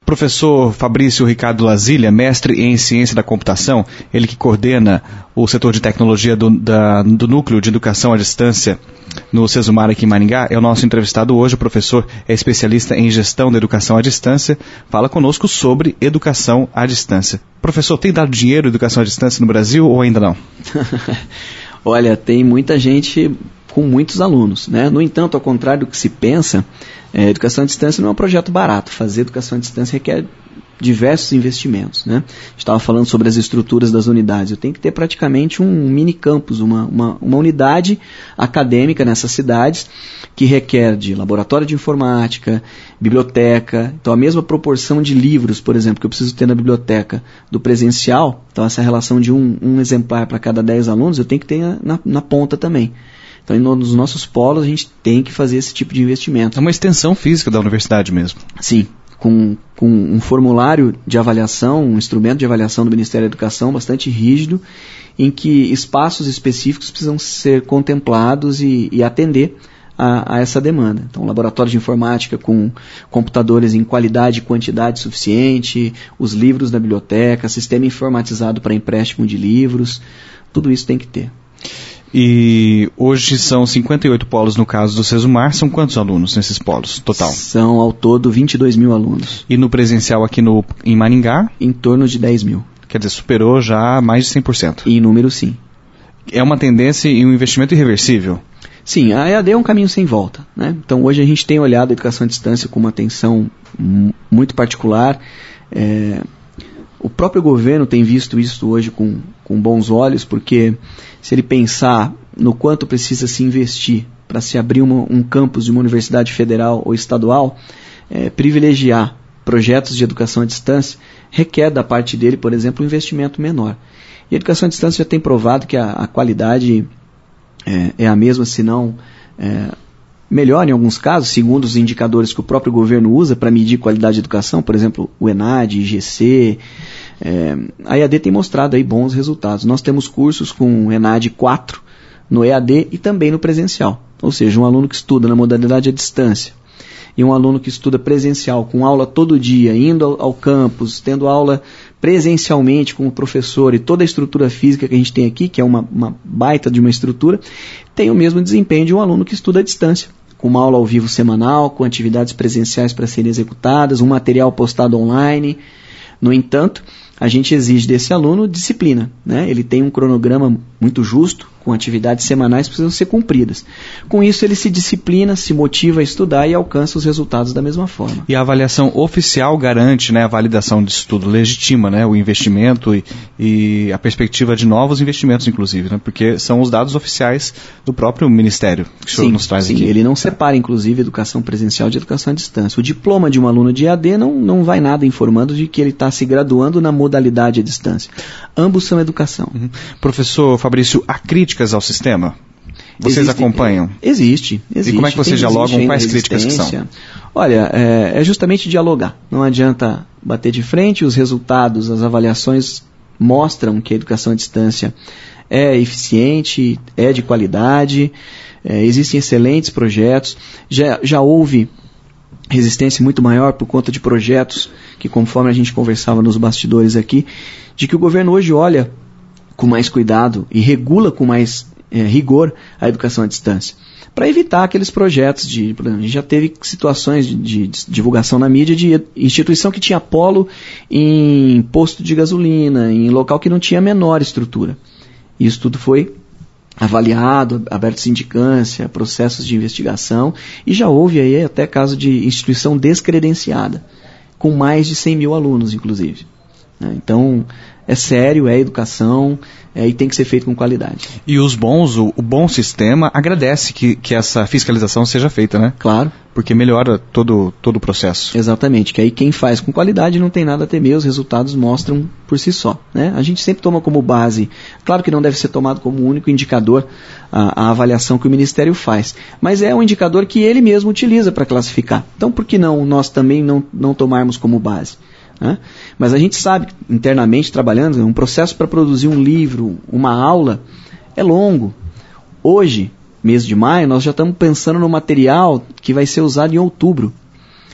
Professor Fabrício Ricardo Lazilha, mestre em Ciência da Computação, ele que coordena o setor de tecnologia do Núcleo de Educação à Distância no Sesumar aqui em Maringá, é o nosso entrevistado hoje. O professor é especialista em gestão da educação à distância, fala conosco sobre educação à distância. Professor, tem dado dinheiro educação à distância no Brasil ou ainda não? Olha, tem muita gente com muitos alunos, né? No entanto, ao contrário do que se pensa, educação à distância não é um projeto barato. Fazer educação à distância requer diversos investimentos, né? Estava falando sobre as estruturas das unidades. Eu tenho que ter praticamente um mini campus, uma unidade acadêmica nessas cidades que requer de laboratório de informática, biblioteca. Então, a mesma proporção de livros, por exemplo, que eu preciso ter na biblioteca do presencial, então essa relação de um exemplar para cada 10 alunos, eu tenho que ter na ponta também. Então, nos nossos polos, a gente tem que fazer esse tipo de investimento. É uma extensão física da universidade mesmo. Sim, com um formulário de avaliação, um instrumento de avaliação do Ministério da Educação bastante rígido, em que espaços específicos precisam ser contemplados e atender a essa demanda. Então, laboratório de informática com computadores em qualidade e quantidade suficiente, os livros da biblioteca, sistema informatizado para empréstimo de livros, tudo isso tem que ter. E hoje são 58 polos no caso do Sesumar. São quantos alunos nesses polos, total? São, ao todo, 22 mil alunos. E no presencial aqui em Maringá? Em torno de 10 mil. Quer dizer, superou já mais de 100%. Em número, sim. É uma tendência e um investimento irreversível? Sim, a EAD é um caminho sem volta, né? Então, hoje a gente tem olhado a educação à distância com uma atenção muito particular. O próprio governo tem visto isso hoje com bons olhos, porque se ele pensar no quanto precisa se investir para se abrir um campus de uma universidade federal ou estadual, privilegiar projetos de educação à distância requer da parte dele, por exemplo, um investimento menor. E a educação à distância já tem provado que a qualidade é a mesma, se não melhor em alguns casos, segundo os indicadores que o próprio governo usa para medir qualidade de educação, por exemplo, o ENAD, IGC. A EAD tem mostrado aí bons resultados. Nós temos cursos com ENAD 4 no EAD e também no presencial. Ou seja, um aluno que estuda na modalidade à distância e um aluno que estuda presencial, com aula todo dia, indo ao campus, tendo aula presencialmente com o professor e toda a estrutura física que a gente tem aqui, que é uma baita de uma estrutura, tem o mesmo desempenho de um aluno que estuda à distância, com uma aula ao vivo semanal, com atividades presenciais para serem executadas, um material postado online. No entanto, a gente exige desse aluno disciplina, né? Ele tem um cronograma muito justo, com atividades semanais que precisam ser cumpridas. Com isso, ele se disciplina, se motiva a estudar e alcança os resultados da mesma forma. E a avaliação oficial garante, né, a validação de estudo, legitima, né, o investimento e a perspectiva de novos investimentos, inclusive, né, porque são os dados oficiais do próprio Ministério que o senhor nos traz aqui. Sim, ele não separa, inclusive, educação presencial de educação à distância. O diploma de um aluno de EAD não vai nada informando de que ele está se graduando na modalidade à distância. Ambos são educação. Uhum. Professor Fabrício, há críticas ao sistema? Vocês acompanham? Existe. E como é que vocês dialogam? Quais críticas que são? Olha, é justamente dialogar. Não adianta bater de frente. Os resultados, as avaliações mostram que a educação à distância é eficiente, é de qualidade, existem excelentes projetos. Já houve resistência muito maior por conta de projetos que, conforme a gente conversava nos bastidores aqui, de que o governo hoje olha com mais cuidado e regula com mais rigor a educação à distância, para evitar aqueles projetos por exemplo, a gente já teve situações de divulgação na mídia de instituição que tinha polo em posto de gasolina, em local que não tinha a menor estrutura. Isso tudo foi avaliado, aberto sindicância, processos de investigação, e já houve aí até caso de instituição descredenciada, com mais de 100 mil alunos, inclusive. Então, é sério, é educação, e tem que ser feito com qualidade. E o bom sistema agradece que essa fiscalização seja feita, né? Claro. Porque melhora todo o processo. Exatamente, que aí quem faz com qualidade não tem nada a temer, os resultados mostram por si só, né? A gente sempre toma como base, claro que não deve ser tomado como único indicador a avaliação que o Ministério faz, mas é um indicador que ele mesmo utiliza para classificar. Então, por que não nós também não tomarmos como base? Mas a gente sabe, internamente trabalhando, um processo para produzir um livro, uma aula, é longo. Hoje, mês de maio, nós já estamos pensando no material que vai ser usado em outubro.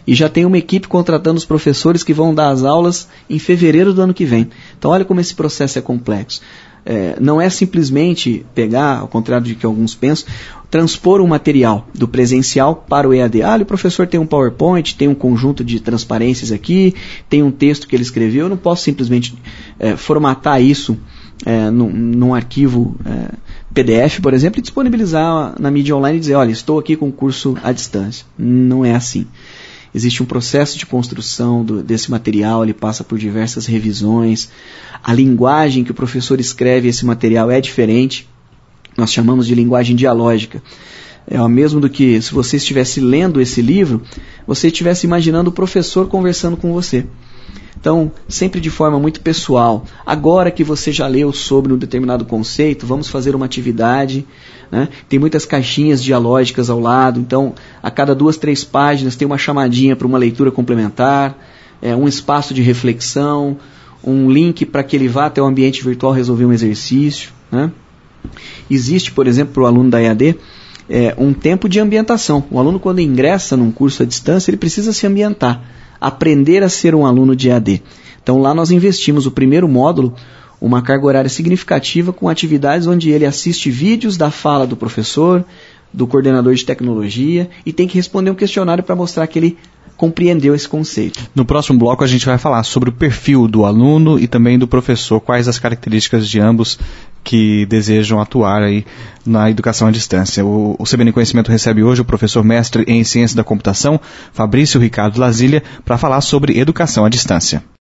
e já tem uma equipe contratando os professores que vão dar as aulas em fevereiro do ano que vem. Então olha como esse processo é complexo. Não é simplesmente pegar, ao contrário de que alguns pensam, transpor um material do presencial para o EAD. O professor tem um PowerPoint, tem um conjunto de transparências aqui, tem um texto que ele escreveu, eu não posso simplesmente formatar isso num arquivo PDF, por exemplo, e disponibilizar na mídia online e dizer, olha, estou aqui com o curso à distância. Não é assim. Existe um processo de construção desse material, ele passa por diversas revisões. A linguagem que o professor escreve esse material é diferente. Nós chamamos de linguagem dialógica. É o mesmo do que se você estivesse lendo esse livro, você estivesse imaginando o professor conversando com você. Então, sempre de forma muito pessoal. Agora que você já leu sobre um determinado conceito, vamos fazer uma atividade. Né? Tem muitas caixinhas dialógicas ao lado. Então, a cada 2, 3 páginas tem uma chamadinha para uma leitura complementar, um espaço de reflexão, um link para que ele vá até o ambiente virtual resolver um exercício. Né? Existe, por exemplo, para o aluno da EAD, um tempo de ambientação. O aluno, quando ingressa num curso à distância, ele precisa se ambientar. Aprender a ser um aluno de EAD. Então lá nós investimos o primeiro módulo, uma carga horária significativa com atividades onde ele assiste vídeos da fala do professor, do coordenador de tecnologia e tem que responder um questionário para mostrar que ele compreendeu esse conceito. No próximo bloco a gente vai falar sobre o perfil do aluno e também do professor, quais as características de ambos que desejam atuar aí na educação à distância. O CBN Conhecimento recebe hoje o professor mestre em Ciência da Computação, Fabrício Ricardo Lazília, para falar sobre educação à distância.